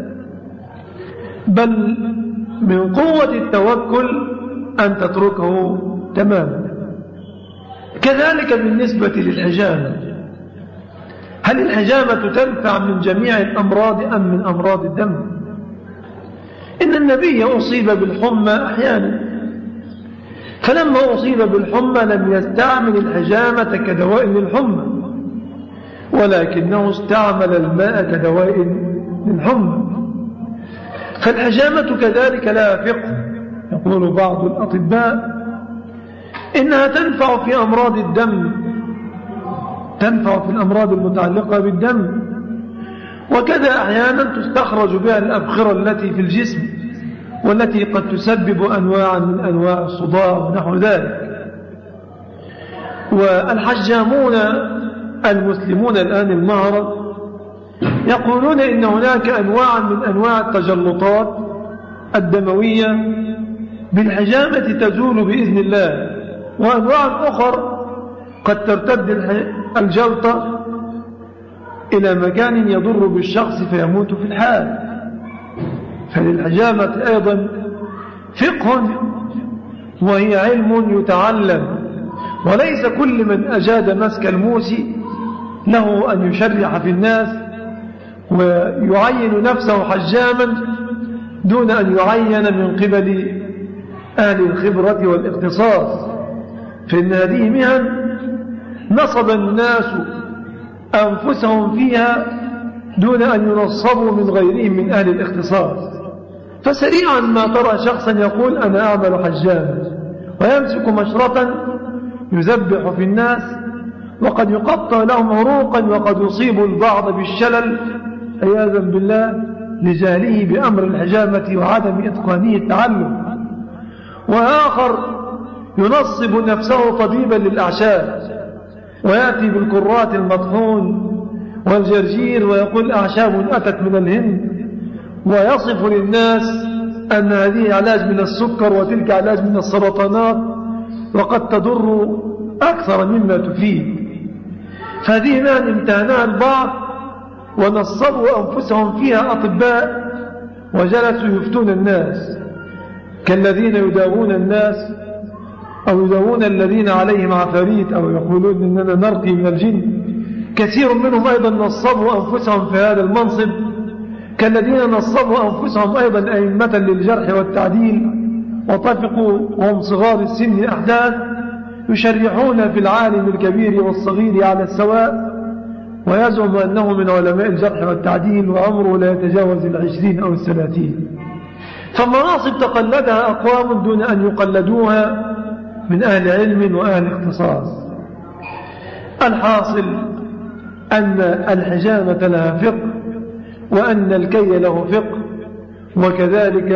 بل من قوة التوكل أن تتركه تماما. كذلك بالنسبة للحجامة، هل الحجامة تنفع من جميع الأمراض أم من أمراض الدم؟ إن النبي أصيب بالحمى أحيانا، فلما أصيب بالحمى لم يستعمل الحجامة كدواء للحمى، ولكنه استعمل الماء كدواء للحمى. فالحجامة كذلك لها فقه. يقول بعض الأطباء إنها تنفع في أمراض الدم، تنفع في الأمراض المتعلقة بالدم، وكذا أحيانا تستخرج بها الأبخرة التي في الجسم والتي قد تسبب أنواعا من أنواع الصداع ونحو ذلك. والحجامون المسلمون الآن المعرض يقولون إن هناك أنواعا من أنواع التجلطات الدموية بالحجامة تزول بإذن الله، وأنواع أخرى قد ترتد الجلطة إلى مكان يضر بالشخص فيموت في الحال. فللحجامة أيضا فقه، وهي علم يتعلم، وليس كل من أجاد مسك الموس له أن يشرح في الناس ويعين نفسه حجاما دون أن يعين من قبل أهل الخبرة والاختصاص، فإن هذه مهن نصب الناس أنفسهم فيها دون أن ينصبوا من غيرهم من أهل الاختصاص. فسريعا ما ترى شخصا يقول أنا أعمل حجاما ويمسك مشرطا يذبح في الناس، وقد يقطع لهم عروقا وقد يصيب البعض بالشلل عياذا بالله لجهله بأمر الحجامة وعدم إتقانه التعلم. وآخر ينصب نفسه طبيبا للأعشاب ويأتي بالكرات المطحون والجرجير ويقول أعشاب أتت من الهند، ويصف للناس أن هذه علاج من السكر وتلك علاج من السرطانات وقد تضر أكثر مما تفيد. فهذه مهن امتهناها البعض ونصبوا أنفسهم فيها أطباء وجلسوا يفتون الناس كالذين يداوون الناس أو يداوون الذين عليهم عفاريت أو يقولون إننا نرقي من الجن. كثير منهم أيضا نصبوا أنفسهم في هذا المنصب كالذين نصبوا أنفسهم أيضا أئمة للجرح والتعديل، وطفقوا وهم صغار السن أحداث يشرحون في العالم الكبير والصغير على السواء، ويزعم أنه من علماء الجرح والتعديل وعمره لا يتجاوز العشرين أو الثلاثين. فالمناصب تقلدها أقوام دون أن يقلدوها من أهل علم وأهل اختصاص. الحاصل أن الحجامة لها فقه، وأن الكي له فقه، وكذلك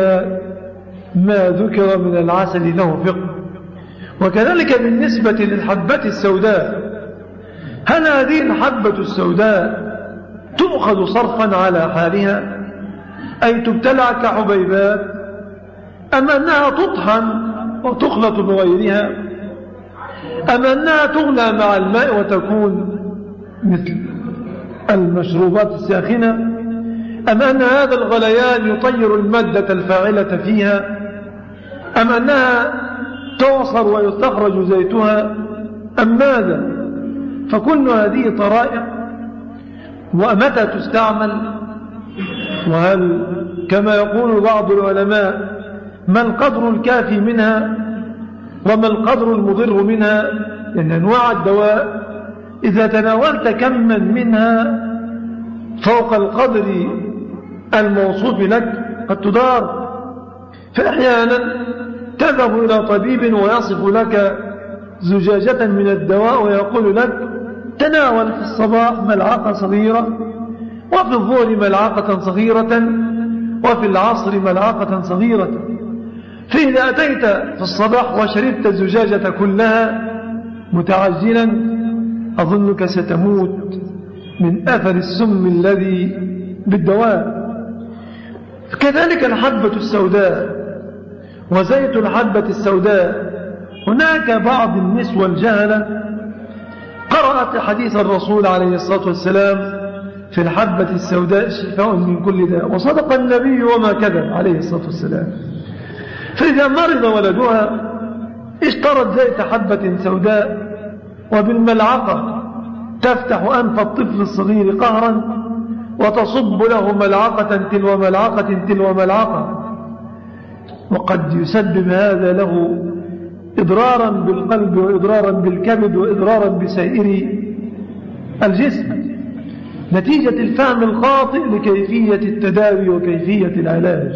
ما ذكر من العسل له فقه. وكذلك بالنسبة للحبة السوداء، هل هذه الحبة السوداء تؤخذ صرفا على حالها أي تبتلع كحبيبات، أم أنها تطحن وتخلط بغيرها، أم أنها تغلى مع الماء وتكون مثل المشروبات الساخنة، أم أن هذا الغليان يطير المادة الفاعلة فيها، أم أنها تعصر ويستخرج زيتها، أم ماذا؟ فكل هذه طرائق، ومتى تستعمل، وهل كما يقول بعض العلماء ما القدر الكافي منها وما القدر المضر منها، لأن أنواع الدواء إذا تناولت كما منها فوق القدر الموصوف لك قد تضار. فأحيانا تذهب إلى طبيب ويصف لك زجاجة من الدواء ويقول لك تناول في الصباح ملعقة صغيرة، وفي الظهر ملعقة صغيرة، وفي العصر ملعقة صغيرة. فإذا أتيت في الصباح وشربت الزجاجة كلها متعجلا أظنك ستموت من أثر السم الذي بالدواء. كذلك الحبة السوداء وزيت الحبة السوداء، هناك بعض النسوة الجهلة قرأت حديث الرسول عليه الصلاة والسلام في الحبة السوداء شفاء من كل داء، وصدق النبي وما كذب عليه الصلاة والسلام. فإذا مرض ولدها اشترت زيت حبة سوداء وبالملعقة تفتح أنف الطفل الصغير قهرا وتصب له ملعقة تلو ملعقة تلو ملعقة، وقد يسبب هذا له إضرارا بالقلب وإضرارا بالكبد وإضرارا بسائر الجسم نتيجة الفهم الخاطئ لكيفية التداوي وكيفية العلاج.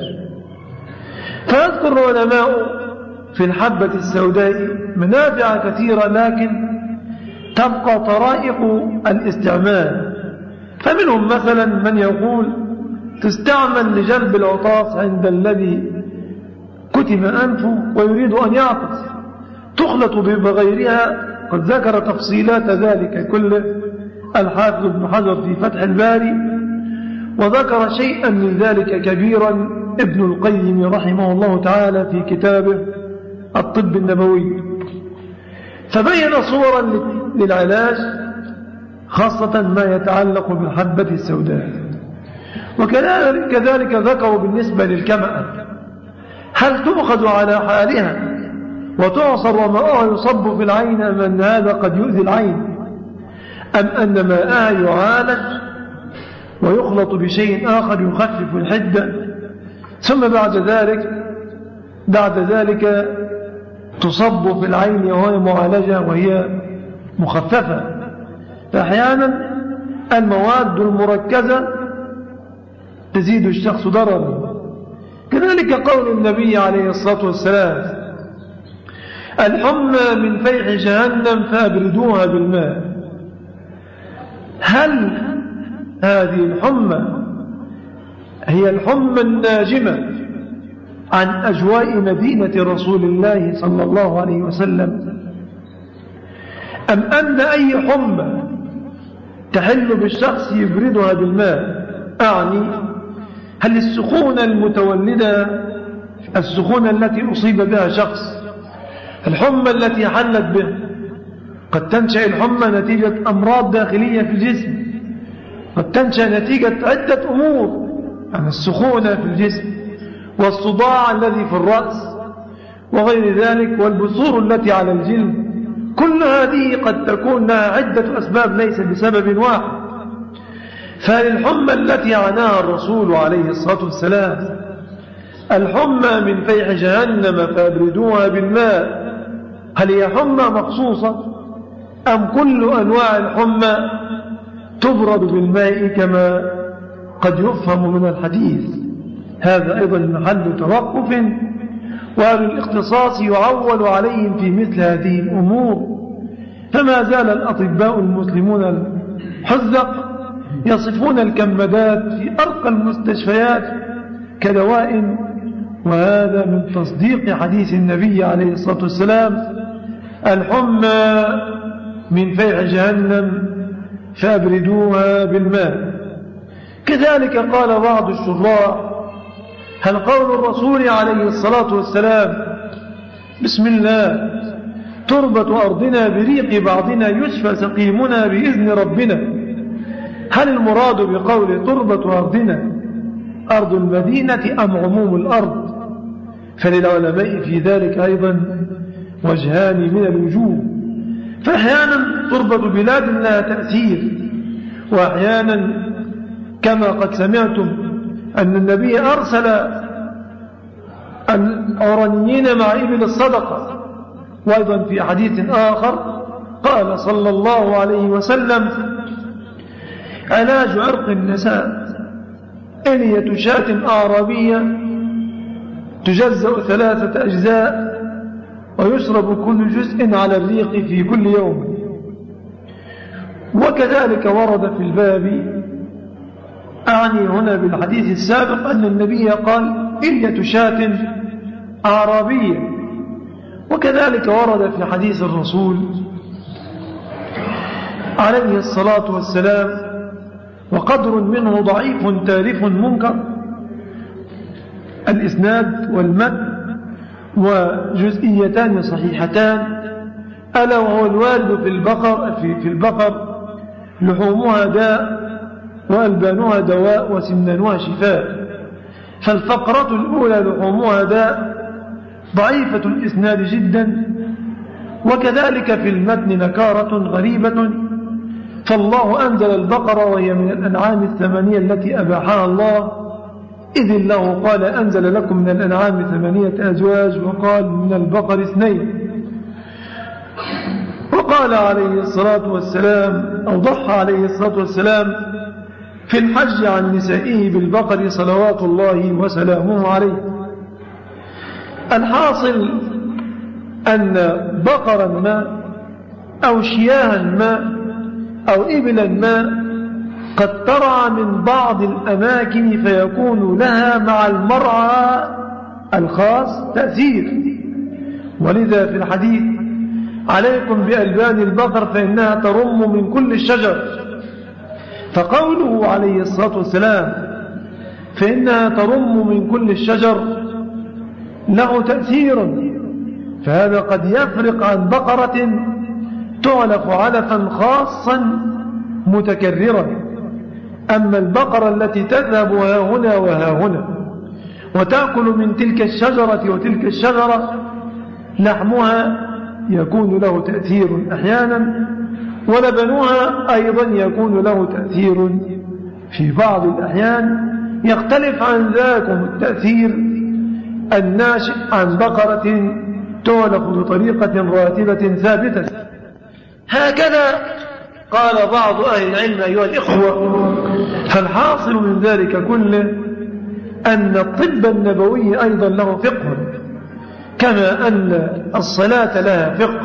فيذكر العلماء في الحبة السوداء منافع كثيرة، لكن تبقى طرائق الاستعمال. فمنهم مثلا من يقول تستعمل لجلب العطاس عند الذي كتم أنفه ويريد أن يعطس، تخلط بغيرها. قد ذكر تفصيلات ذلك كله الحافظ ابن حجر في فتح الباري، وذكر شيئا من ذلك كبيرا ابن القيم رحمه الله تعالى في كتابه الطب النبوي. فبين صورا للعلاج خاصة ما يتعلق بالحبة السوداء. وكذلك ذكروا بالنسبة للكمأة، هل تؤخذ على حالها وتعصر وماءها يصب في العين، أم أن هذا قد يؤذي العين، أم أن ماءها يعالج ويخلط بشيء آخر يخفف الحدة، ثم بعد ذلك بعد ذلك تصب في العين وهي معالجة وهي مخففة. فأحيانا المواد المركزة تزيد الشخص ضررا. كذلك قول النبي عليه الصلاة والسلام الحمى من فيح جهنم فأبردوها بالماء. هل هذه الحمى هي الحمى الناجمة عن أجواء مدينة رسول الله صلى الله عليه وسلم، أم أن أي حمى تحل بالشخص يبردها بالماء؟ أعني هل السخونة المتولدة، السخونة التي أصيب بها شخص، الحمى التي حلت به، قد تنشأ الحمى نتيجة أمراض داخلية في الجسم، قد تنشأ نتيجة عدة أمور، يعني السخونة في الجسم والصداع الذي في الرأس وغير ذلك والبثور التي على الجلد. كل هذه قد تكون لها عدة أسباب ليس بسبب واحد. فالحمى التي عناها الرسول عليه الصلاة والسلام الحمى من فيح جهنم فأبردوها بالماء، هل هي حمى مخصوصة أم كل أنواع الحمى تبرد بالماء كما قد يفهم من الحديث؟ هذا أيضا محل توقف، وأهل الاختصاص يعول عليهم في مثل هذه الأمور. فما زال الأطباء المسلمون الحذق يصفون الكمادات في أرقى المستشفيات كدواء، وهذا من تصديق حديث النبي عليه الصلاة والسلام الحمى من فيح جهنم فأبردوها بالماء. كذلك قال بعض الشراح هل قول الرسول عليه الصلاة والسلام بسم الله. تربة أرضنا بريق بعضنا يشفى سقيمنا بإذن ربنا. هل المراد بقول تربة أرضنا أرض المدينة أم عموم الأرض؟ فللعلماء في ذلك أيضا وجهان من الوجوه. فأحيانا تربة بلاد لها تأثير، وأحيانا كما قد سمعتم أن النبي أرسل الأورانيين مع إبل الصدقة. وأيضا في حديث آخر قال صلى الله عليه وسلم: علاج عرق النساء إلية شاة أعرابية تجزأ ثلاثة أجزاء ويشرب كل جزء على الريق في كل يوم. وكذلك ورد في الباب، أعني هنا بالحديث السابق، أن النبي قال إلية شاة أعرابية. وكذلك ورد في حديث الرسول عليه الصلاة والسلام: وقدر منه ضعيف تارف منكر، الإسناد والمتن وجزئيتان صحيحتان، ألا وهو الوارد في البقر في, في البقر لحومها داء وألبانها دواء وسمنانها شفاء. فالفقرة الأولى لحومها داء ضعيفة الإسناد جدا، وكذلك في المتن نكارة غريبة. فالله أنزل البقرة وهي من الأنعام الثمانية التي أباحها الله، إذ الله قال أنزل لكم من الأنعام ثمانية أزواج، وقال من البقر اثنين. وقال عليه الصلاة والسلام أو ضحى عليه الصلاة والسلام في الحج عن نسائه بالبقر صلوات الله وسلامه عليه. الحاصل أن بقرا ما أو شياها ما أو إبلا ما قد ترعى من بعض الأماكن فيكون لها مع المرعى الخاص تأثير. ولذا في الحديث: عليكم بألبان البقر فإنها ترم من كل الشجر. فقوله عليه الصلاة والسلام فإنها ترم من كل الشجر له تأثير، فهذا قد يفرق عن بقرة تعلف علفا خاصا متكررا. أما البقرة التي تذهب ها هنا وها هنا وتأكل من تلك الشجرة وتلك الشجرة، لحمها يكون له تأثير أحيانا، ولبنها أيضا يكون له تأثير في بعض الأحيان، يختلف عن ذاك التأثير الناشئ عن بقرة تولف بطريقة راتبة ثابتة. هكذا قال بعض أهل العلم أيها الإخوة. فالحاصل من ذلك كله أن الطب النبوي أيضا له فقه، كما أن الصلاة لها فقه،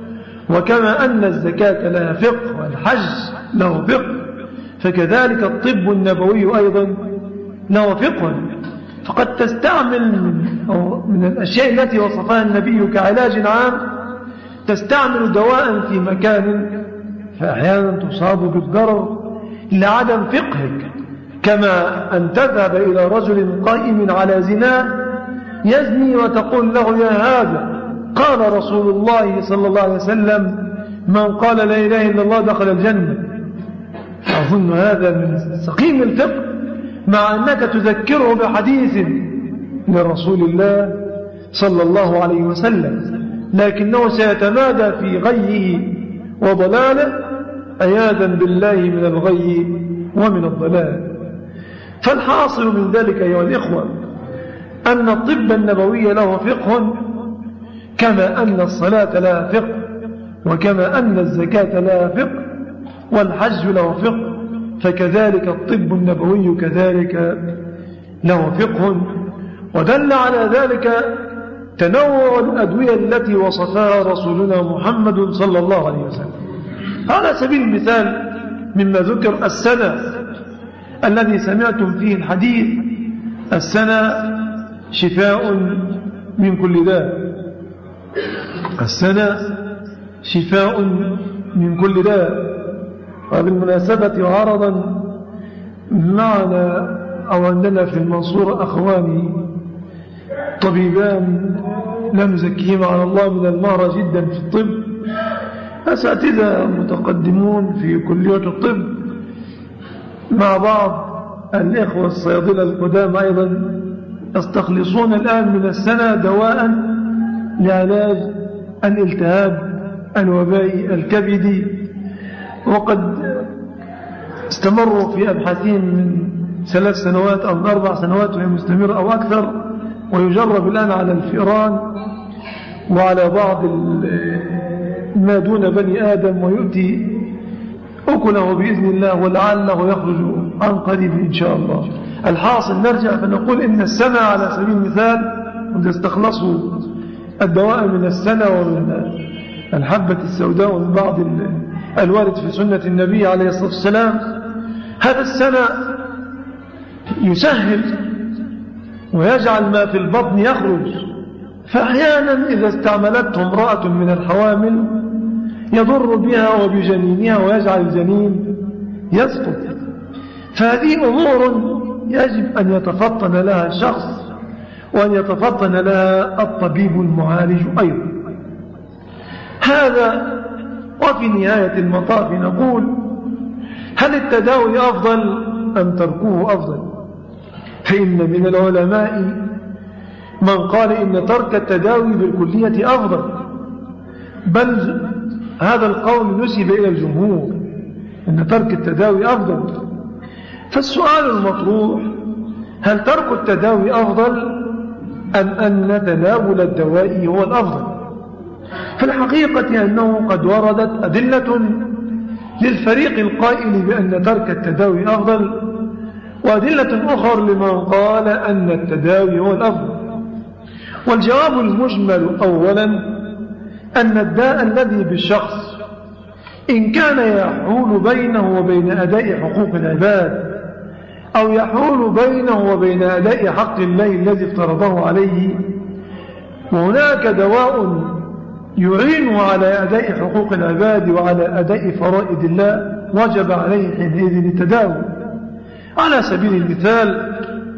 وكما أن الزكاة لها فقه، والحج له فقه، فكذلك الطب النبوي أيضا له فقه. فقد تستعمل من, من الأشياء التي وصفها النبي كعلاج عام، تستعمل دواء في مكان فأحيانا تصاب بالضرر لعدم فقهك، كما أن تذهب إلى رجل قائم على زنا يزني وتقول له: يا هذا قال رسول الله صلى الله عليه وسلم من قال لا إله إلا الله دخل الجنة. أظن هذا من سقيم الفقه، مع أنك تذكره بحديث لرسول الله صلى الله عليه وسلم، لكنه سيتمادى في غيه وضلاله، عياذا بالله من الغي ومن الضلال. فالحاصل من ذلك أيها الإخوة أن الطب النبوي له فقه، كما أن الصلاة لها فقه، وكما أن الزكاة لها فقه، والحج له فقه، فكذلك الطب النبوي كذلك له فقه. ودل على ذلك تنوع الأدوية التي وصفها رسولنا محمد صلى الله عليه وسلم. على سبيل المثال مما ذكر السنة الذي سمعتم فيه الحديث: السنة شفاء من كل داء. السنة شفاء من كل داء. وبالمناسبة عرضا معنا أو عندنا في المنصورة أخواني طبيبان لا نزكيهم على الله من المهرة جدا في الطب، أساتذة متقدمون في كلية الطب مع بعض الإخوة الصيادلة القدام أيضا يستخلصون الآن من السنة دواء لعلاج الالتهاب الوبائي الكبدي، وقد استمروا في أبحاثهم من ثلاث سنوات أو أربع سنوات وهي مستمرة أو أكثر، ويجرب الآن على الفئران وعلى بعض ما دون بني آدم، ويؤتي أكله بإذن الله ولعله يخرج عن قريب إن شاء الله. الحاصل نرجع فنقول إن السنة على سبيل المثال إذا استخلصوا الدواء من السنة ومن الحبة السوداء ومن بعض الوارد في سنة النبي عليه الصلاة والسلام، هذا السنة يسهل ويجعل ما في البطن يخرج. فأحيانا إذا استعملته امرأة من الحوامل يضر بها وبجنينها ويجعل الجنين يسقط. فهذه أمور يجب أن يتفطن لها الشخص وأن يتفطن لها الطبيب المعالج أيضا. هذا. وفي نهاية المطاف نقول: هل التداوي أفضل أم تركه أفضل؟ فإن من العلماء من قال إن ترك التداوي بالكلية أفضل، بل هذا القول نسب إلى الجمهور إن ترك التداوي أفضل. فالسؤال المطروح: هل ترك التداوي أفضل أم أن تناول الدواء هو الأفضل؟ في الحقيقة أنه قد وردت أدلة للفريق القائل بأن ترك التداوي أفضل، وأدلة أخرى لمن قال أن التداوي هو الأفضل. والجواب المجمل أولا أن الداء الذي بالشخص إن كان يحول بينه وبين أداء حقوق العباد أو يحول بينه وبين أداء حق الله الذي افترضه عليه، وهناك دواء يعين على أداء حقوق العباد وعلى أداء فرائض الله، وجب عليه حينئذ التداوي. على سبيل المثال: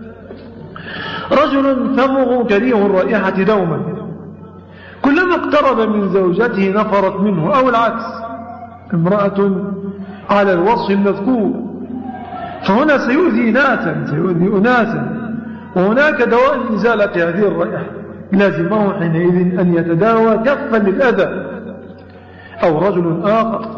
رجل فمه كريه الرائحة دوما، كلما اقترب من زوجته نفرت منه، أو العكس، امرأة على الوصف المذكور، فهنا سيؤذي ناسا سيؤذي أناسا، وهناك دواء لإزالة هذه الرائحة، لازمه حينئذ أن يتداوى كفا للأذى. أو رجل آخر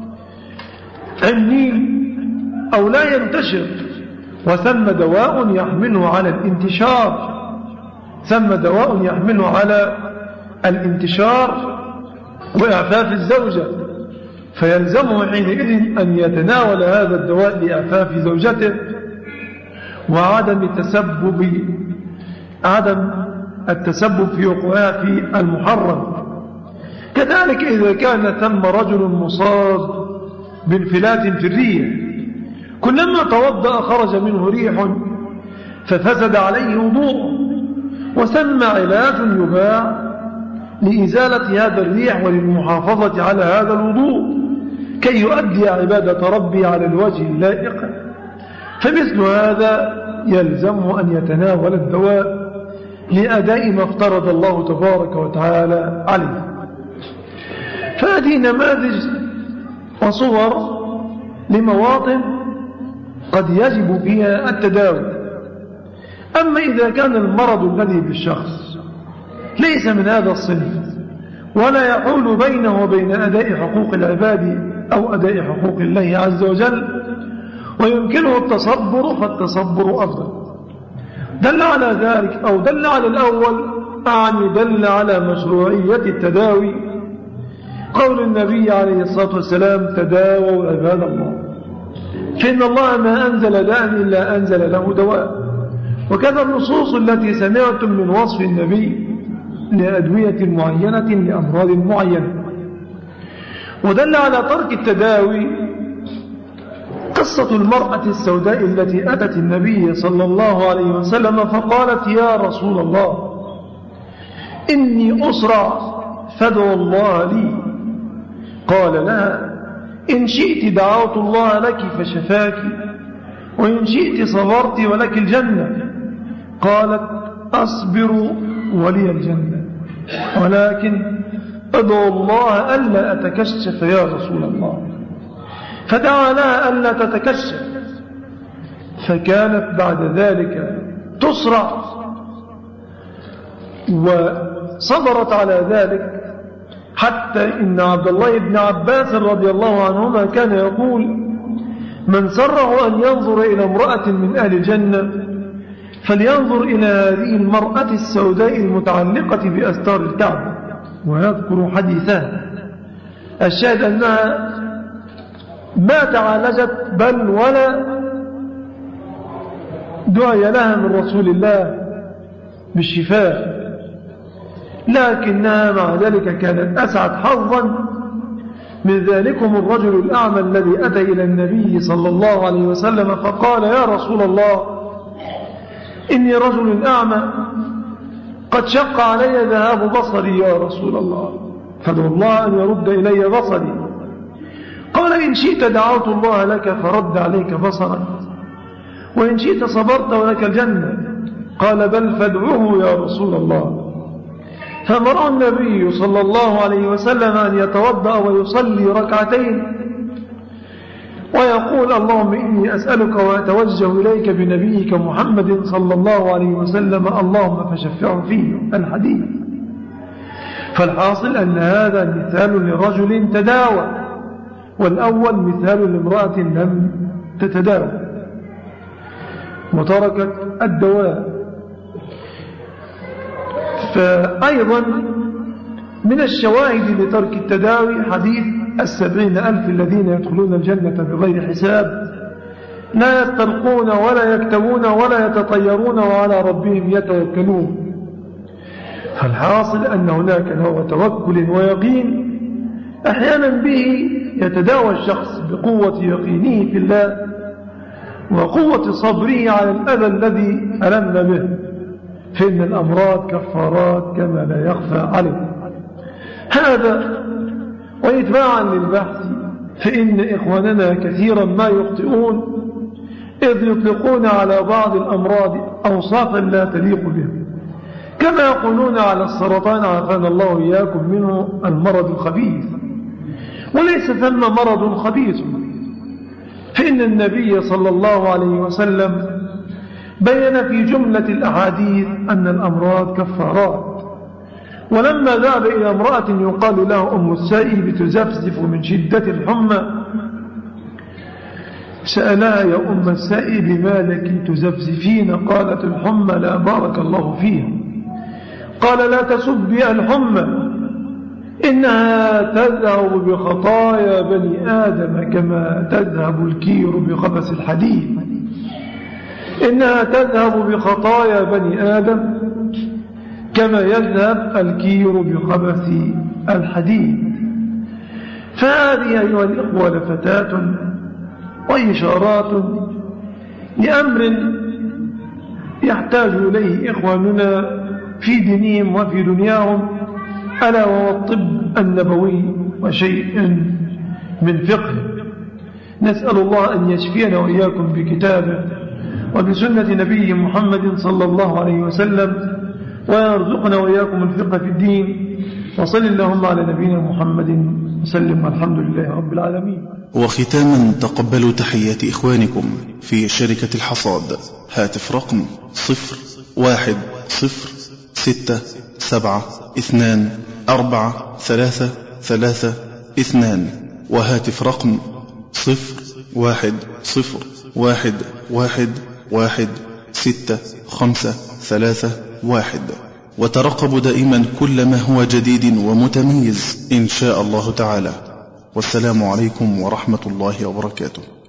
عني أو لا ينتشر، وثم دواء يحمله على الانتشار ثم دواء يحمله على الانتشار وإعفاف الزوجة، فيلزمه حينئذ أن يتناول هذا الدواء لإعفاف زوجته وعدم التسبب عدم التسبب في وقوعها في المحرم. كذلك إذا كان ثم رجل مصاب بانفلات في الريح، كلما توضأ خرج منه ريح ففسد عليه وضوءه، وثم علاج يباع لإزالة هذا الريح وللمحافظة على هذا الوضوء كي يؤدي عبادة ربي على الوجه اللائق. فمثل هذا يلزمه أن يتناول الدواء لأداء ما افترض الله تبارك وتعالى عليه. فهذه نماذج وصور لمواطن قد يجب فيها التداوي. أما إذا كان المرض الذي بالشخص ليس من هذا الصنف ولا يحول بينه وبين أداء حقوق العباد أو أداء حقوق الله عز وجل ويمكنه التصبر، فالتصبر أفضل. دل على ذلك أو دل على الأول أعني دل على مشروعية التداوي قول النبي عليه الصلاة والسلام: تداووا عباد الله، فإن الله ما أنزل داء إلا أنزل له دواء. وكذا النصوص التي سمعتم من وصف النبي لأدوية معينة لأمراض معينة. ودل على ترك التداوي قصة المرأة السوداء التي أتت النبي صلى الله عليه وسلم فقالت: يا رسول الله، إني أسرع فادعو الله لي. قال لها: إن شئت دعوت الله لك فشفاك، وإن شئت صبرت ولك الجنة. قالت: أصبر ولي الجنة. ولكن أدعو الله ألا أتكشف يا رسول الله. فدعا لها ألا تتكشف، فكانت بعد ذلك تسرع وصبرت على ذلك، حتى إن عبد الله بن عباس رضي الله عنهما كان يقول: من سره أن ينظر إلى امرأة من أهل الجنة فلينظر إلى هذه المرأة السوداء المتعلقة بأستار الكعبة، ويذكر حديثها. الشاهد أنها ما تعالجت بل ولا دعي لها من رسول الله بالشفاء، لكنها مع ذلك كانت أسعد حظا من ذلكم الرجل الأعمى الذي أتى إلى النبي صلى الله عليه وسلم فقال: يا رسول الله، إني رجل أعمى قد شق علي ذهاب بصري يا رسول الله، فادعو الله أن يرد إلي بصري. قال: إن شئت دعوت الله لك فرد عليك بصرك، وإن شئت صبرت ولك الجنة. قال: بل فادعوه يا رسول الله. فأمر النبي صلى الله عليه وسلم أن يتوضأ ويصلي ركعتين ويقول: اللهم إني أسألك وأتوجه إليك بنبيك محمد صلى الله عليه وسلم، اللهم فشفعه فيه. الحديث. فالحاصل أن هذا مثال لرجل تداوى، والأول مثال لامرأة لم تتداوى وتركت الدواء. فأيضا من الشواهد لترك التداوي حديث السبعين ألف الذين يدخلون الجنة بغير حساب، لا يسترقون ولا يكتبون ولا يتطيرون وعلى ربهم يتوكلون. فالحاصل أن هناك نوع توكل ويقين أحيانا به يتداوى الشخص بقوة يقينه في الله وقوة صبره على الأذى الذي ألم به، فإن الأمراض كفارات كما لا يخفى عليه. هذا وإتباعا للبحث، فإن إخواننا كثيرا ما يخطئون إذ يطلقون على بعض الأمراض أوصافا لا تليق بهم، كما يقولون على السرطان عافانا الله إياكم منه المرض الخبيث، وليس ثم مرض خبيث. فإن النبي صلى الله عليه وسلم بين في جملة الأحاديث أن الأمراض كفارات. ولما ذهب إلى امرأة يقال لها أم السائب تزفزف من شدة الحمى سألها: يا أم السائب ما لك تزفزفين؟ قالت: الحمى لا بارك الله فيها. قال: لا تسبي الحمى، إنها تذهب بخطايا بني آدم كما تذهب الكير بخبث الحديد. إنها تذهب بخطايا بني آدم كما يذهب الكير بخبث الحديد. فهذه أيها الإخوة لفتات وإشارات لأمر يحتاج إليه إخواننا في دينهم وفي دنياهم، ألا وهو الطب النبوي وشيء من فقه. نسأل الله أن يشفينا وإياكم بكتابه وبسنة نبيه محمد صلى الله عليه وسلم، ويرزقنا وإياكم الفقه في الدين. وصل اللهم على نبينا محمد وسلم، والحمد لله رب العالمين. وختاما تقبلوا تحيات إخوانكم في شركة الحصاد. هاتف رقم صفر واحد صفر ستة سبعة اثنان أربعة ثلاثة ثلاثة اثنان، وهاتف رقم صفر واحد صفر واحد واحد واحد ستة خمسة ثلاثة واحد. وترقبوا دائما كل ما هو جديد ومتميز إن شاء الله تعالى. والسلام عليكم ورحمة الله وبركاته.